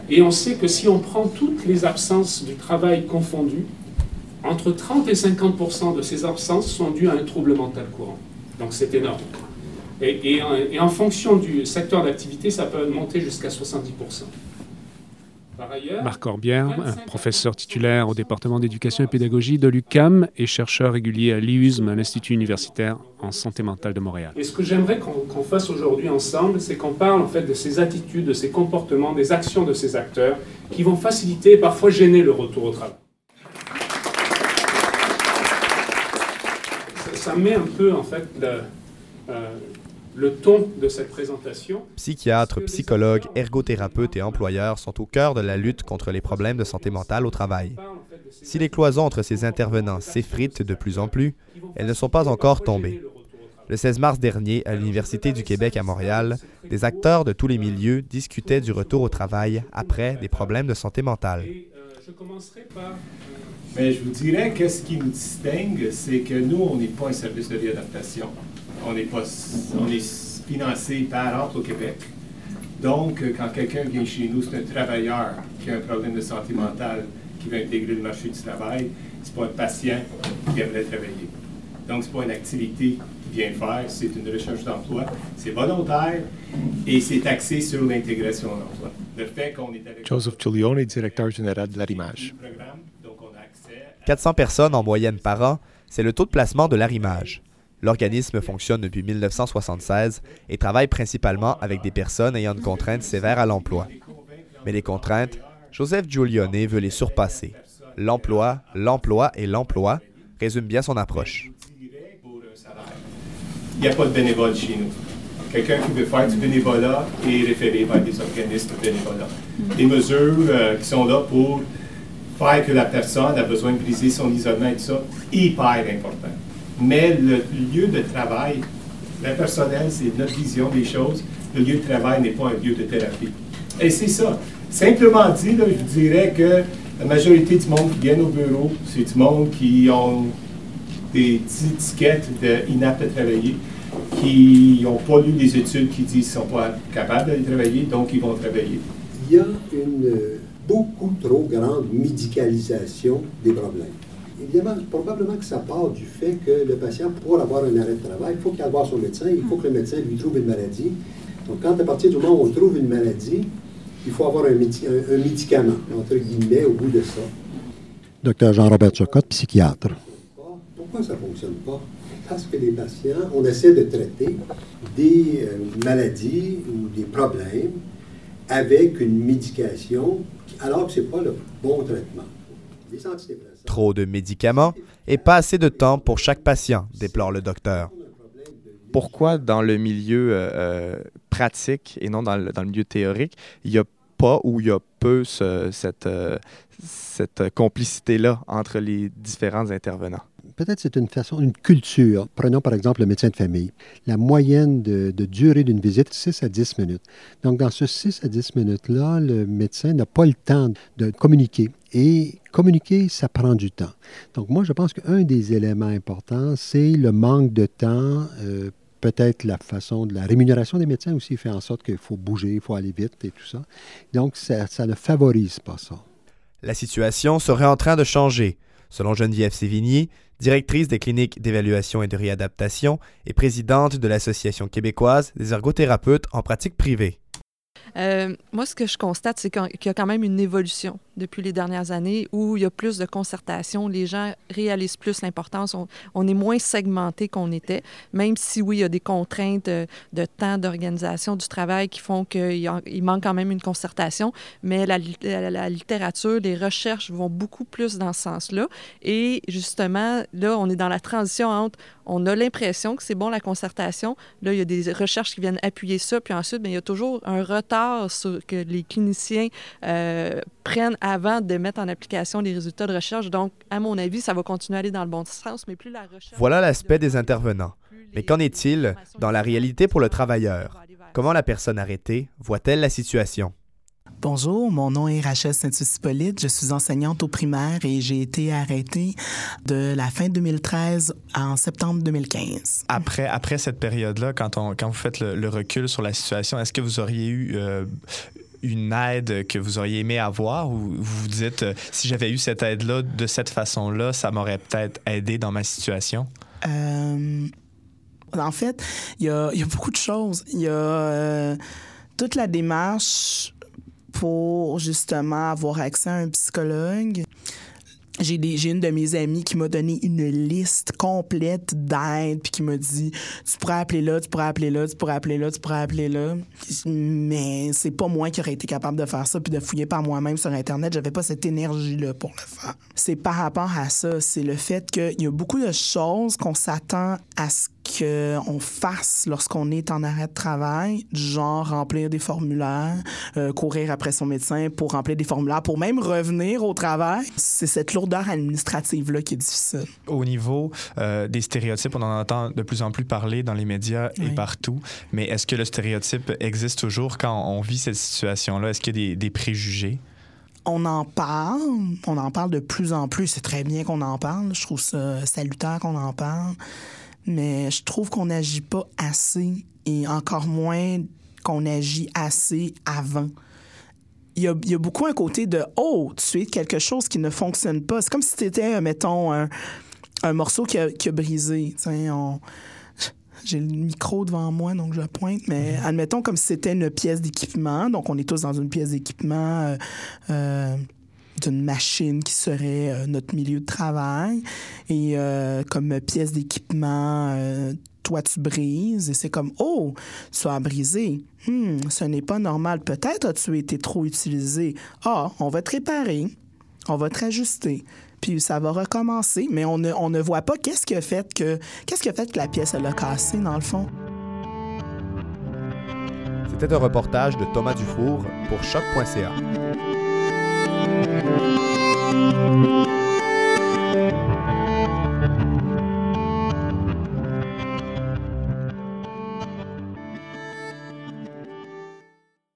Et on sait que si on prend toutes les absences du travail confondues, entre 30 et 50% de ces absences sont dues à un trouble mental courant. Donc c'est énorme. Et en fonction du secteur d'activité, ça peut monter jusqu'à 70%. Par ailleurs, Marc Corbière, professeur titulaire au département d'éducation et pédagogie de l'UQAM et chercheur régulier à l'IUSM, l'Institut universitaire en santé mentale de Montréal. Et ce que j'aimerais qu'on fasse aujourd'hui ensemble, c'est qu'on parle en fait de ces attitudes, de ces comportements, des actions de ces acteurs qui vont faciliter et parfois gêner le retour au travail. Ça met un peu en fait le ton de cette présentation. Psychiatres, psychologues, ergothérapeutes et employeurs sont au cœur de la lutte contre les problèmes de santé mentale au travail. Si les cloisons entre ces intervenants s'effritent de plus en plus, elles ne sont pas encore tombées. Le 16 mars dernier, à l'Université du Québec à Montréal, des acteurs de tous les milieux discutaient du retour au travail après des problèmes de santé mentale. Mais je vous dirais que ce qui nous distingue, c'est que nous, on n'est pas un service de réadaptation. On est financé par Entre au Québec. Donc, quand quelqu'un vient chez nous, c'est un travailleur qui a un problème de santé mentale, qui veut intégrer le marché du travail. C'est pas un patient qui aimerait travailler. Donc, c'est pas une activité qu'il vient faire, c'est une recherche d'emploi. C'est volontaire et c'est axé sur l'intégration à l'emploi. Le fait qu'on est avec Joseph Giulione, directeur général de l'Arrimage. 400 personnes en moyenne par an, c'est le taux de placement de l'Arrimage. L'organisme fonctionne depuis 1976 et travaille principalement avec des personnes ayant une contrainte sévère à l'emploi. Mais les contraintes, Joseph Giulione veut les surpasser. L'emploi, l'emploi et l'emploi résument bien son approche. Il n'y a pas de bénévole chez nous. Quelqu'un qui veut faire du bénévolat est référé vers des organismes de bénévolat. Des mesures qui sont là pour faire que la personne a besoin de briser son isolement et tout ça, hyper important. Mais le lieu de travail, l'impersonnel, c'est notre vision des choses. Le lieu de travail n'est pas un lieu de thérapie. Et c'est ça. Simplement dit, là, je vous dirais que la majorité du monde qui vient au bureau, c'est du monde qui ont des étiquettes d'inaptes à travailler, qui n'ont pas lu les études qui disent qu'ils ne sont pas capables d'aller travailler, donc ils vont travailler. Il y a une beaucoup trop grande médicalisation des problèmes. Évidemment, probablement que ça part du fait que le patient, pour avoir un arrêt de travail, il faut qu'il aille voir son médecin, il faut que le médecin lui trouve une maladie. Donc, quand à partir du moment où on trouve une maladie, il faut avoir un médicament, entre guillemets, au bout de ça. Docteur Jean-Robert Turcotte, psychiatre. Pourquoi ça ne fonctionne pas? Parce que les patients, on essaie de traiter des maladies ou des problèmes avec une médication, alors que ce n'est pas le bon traitement. Trop de médicaments et pas assez de temps pour chaque patient, déplore le docteur. Pourquoi dans le milieu pratique et non dans le milieu théorique, il n'y a pas ou il y a peu cette complicité-là entre les différents intervenants? Peut-être c'est une culture. Prenons par exemple le médecin de famille. La moyenne de durée d'une visite, 6 à 10 minutes. Donc, dans ce 6 à 10 minutes-là, le médecin n'a pas le temps de communiquer. Et communiquer, ça prend du temps. Donc, moi, je pense qu'un des éléments importants, c'est le manque de temps. Peut-être la façon de la rémunération des médecins aussi fait en sorte qu'il faut bouger, il faut aller vite et tout ça. Donc, ça ne favorise pas ça. La situation serait en train de changer. Selon Geneviève Sévigny, directrice des cliniques d'évaluation et de réadaptation et présidente de l'Association québécoise des ergothérapeutes en pratique privée. Moi, ce que je constate, c'est qu'il y a quand même une évolution depuis les dernières années où il y a plus de concertation, les gens réalisent plus l'importance, on est moins segmenté qu'on était, même si oui, il y a des contraintes de temps, d'organisation du travail qui font qu'il manque quand même une concertation, mais la littérature, les recherches vont beaucoup plus dans ce sens-là. Et justement, là, on est dans la transition entre, on a l'impression que c'est bon la concertation, là, il y a des recherches qui viennent appuyer ça, puis ensuite, bien, il y a toujours un retard que les cliniciens prennent avant de mettre en application les résultats de recherche. Donc, à mon avis, ça va continuer à aller dans le bon sens, mais plus la recherche... Voilà l'aspect des intervenants. Mais qu'en est-il dans la réalité pour le travailleur? Comment la personne arrêtée voit-elle la situation? Bonjour, mon nom est Rachel Saint-Hippolyte. Je suis enseignante au primaire et j'ai été arrêtée de la fin 2013 en septembre 2015. Après cette période-là, quand vous faites le recul sur la situation, est-ce que vous auriez eu une aide que vous auriez aimé avoir, ou vous vous dites, si j'avais eu cette aide-là de cette façon-là, ça m'aurait peut-être aidé dans ma situation? En fait, il y a beaucoup de choses. Il y a toute la démarche pour justement avoir accès à un psychologue. J'ai une de mes amies qui m'a donné une liste complète d'aides puis qui m'a dit tu pourrais appeler là, tu pourrais appeler là, tu pourrais appeler là, tu pourrais appeler là. Mais c'est pas moi qui aurais été capable de faire ça puis de fouiller par moi-même sur Internet. J'avais pas cette énergie-là pour le faire. C'est par rapport à ça. C'est le fait qu'il y a beaucoup de choses qu'on s'attend à ce qu'on fasse lorsqu'on est en arrêt de travail, du genre remplir des formulaires, courir après son médecin pour remplir des formulaires, pour même revenir au travail. C'est cette lourdeur administrative-là qui est difficile. Au niveau des stéréotypes, on en entend de plus en plus parler dans les médias et partout, mais est-ce que le stéréotype existe toujours quand on vit cette situation-là? Est-ce qu'il y a des préjugés? On en parle de plus en plus. C'est très bien qu'on en parle. Je trouve ça salutaire qu'on en parle. Mais je trouve qu'on n'agit pas assez et encore moins qu'on agit assez avant. Il y a beaucoup un côté de « Oh, tu es quelque chose qui ne fonctionne pas ». C'est comme si c'était, mettons, un morceau qui a brisé. J'ai le micro devant moi, donc je pointe, mais admettons comme si c'était une pièce d'équipement. Donc, on est tous dans une pièce d'équipement d'une machine qui serait notre milieu de travail. Et comme pièce d'équipement, toi, tu brises. Et c'est comme, oh, tu as brisé. Ce n'est pas normal. Peut-être as-tu été trop utilisé. Ah, on va te réparer. On va te rajuster. Puis ça va recommencer. Mais on ne voit pas qu'est-ce qui a fait que la pièce, elle a cassé, dans le fond. C'était un reportage de Thomas Dufour pour Choc.ca.